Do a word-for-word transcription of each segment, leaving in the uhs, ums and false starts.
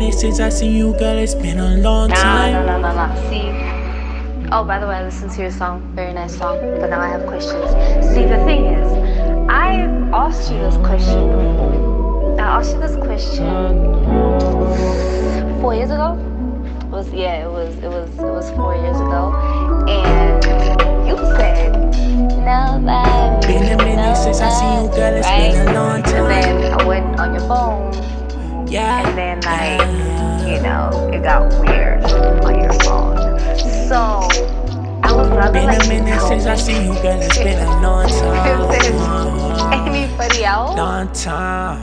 minute since I seen you, girl, it's been a long time. No, no, no, no, no. See, oh, by the way, I listened to your song, very nice song, but now I have questions. See, the thing is, I've asked you this question before. I asked you this question four years ago. It was, yeah, it was, it was, it was four years ago, and you said, nobody, Been a minute nobody, since I seen you, girl, it's right? been a long time. And then I went on your phone, Yeah, and then like, you know, it got weird on your phone. So I was rather been like, a minute since I seen you, girl, it's been a long time. if there's anybody else, Long time.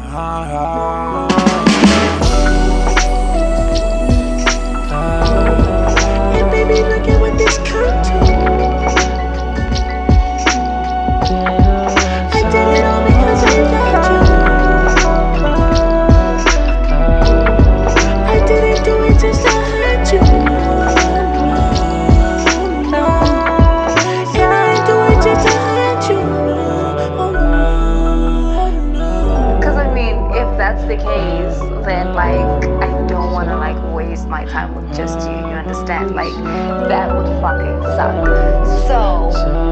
And baby, look at what this come to. I did it all because I loved you. I didn't do it just to hurt you. No, I didn't do it just to hurt you. Oh no. because I mean, if that's the case, then like I don't want to like waste my time with just you. You understand? Like that would fucking suck. So.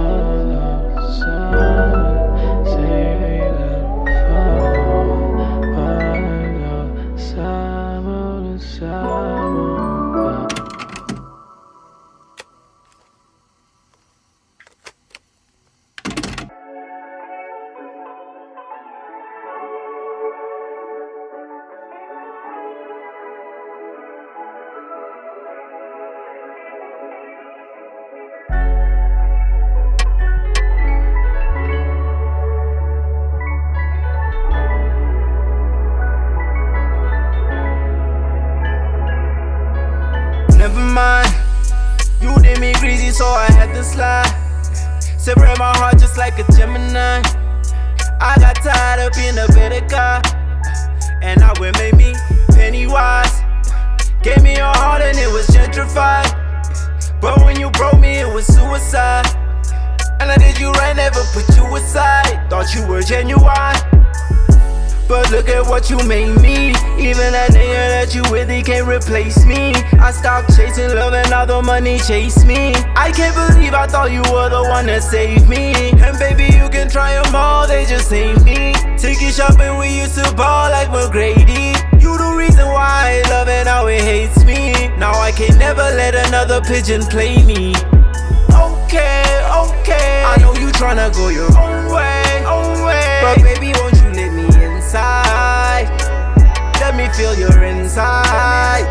Never mind, you did me greasy, so I had to slide. Separate my heart just like a Gemini. I got tired of being a better guy, and I would make me penny wise. Gave me a heart and it was gentrified, but when you broke me, it was suicide. And I did you right, never put you aside. Thought you were genuine, but look at what you made me. Even that nigga that you with, he can't replace me. I stopped chasing love and all the money chased me. I can't believe I thought you were the one that saved me. And baby, you can try them all, they just ain't me. Ticket shopping, we used to ball like McGrady. You the reason why I love it, now it hates me. Now I can never let another pigeon play me. Okay, okay, I know you tryna go your own way, own way. But baby, won't you let me inside? Let me feel your inside.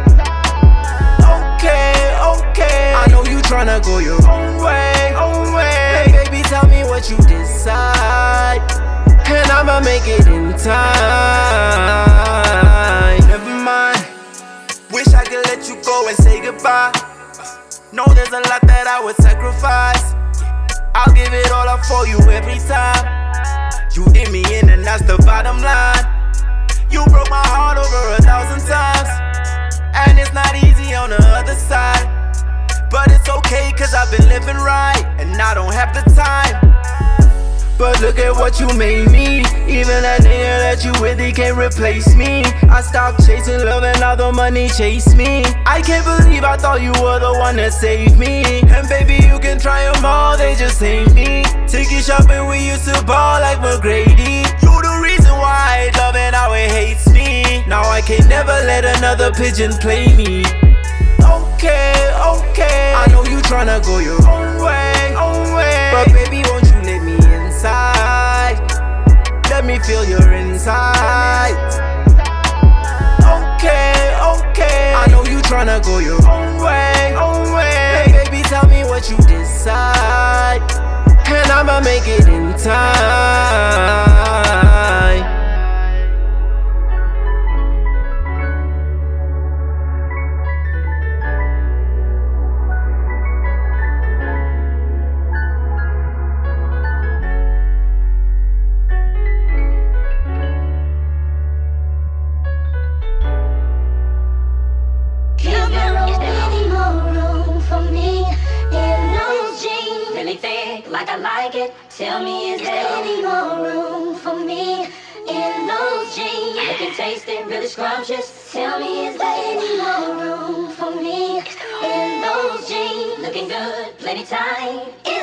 Okay, okay, I know you tryna go your own way, own way. Hey baby, tell me what you decide, and I'ma make it in time. Never mind, wish I could let you go and say goodbye. Know there's a lot that I would sacrifice. I'll give it all up for you every time. You did me in and that's the bottom line. You broke my heart over a thousand times, and it's not easy on the other side. But it's okay cause I've been living right, and I don't have the time. But look at what you made me. Even that nigga that you with, he can't replace me. I stopped chasing love and all the money chased me. I can't believe I thought you were the one that saved me. And baby, you can try them all, they just ain't me. Ticket shopping, we used to ball like McGrady. You the reason why I love it, now it hates me. Now I can never let another pigeon play me. Okay, okay, I know you tryna go your own way, own way. But baby, won't you let me inside? Let me feel your inside. Okay, okay, I know you tryna go your own way, own way. Hey baby, tell me what you decide, and I'ma make it in time. Like I like it, tell me is there any more room for me in those jeans? Looking really tasty, really scrumptious. Tell me, is there any more room for me in those jeans? Looking good, plenty time. Is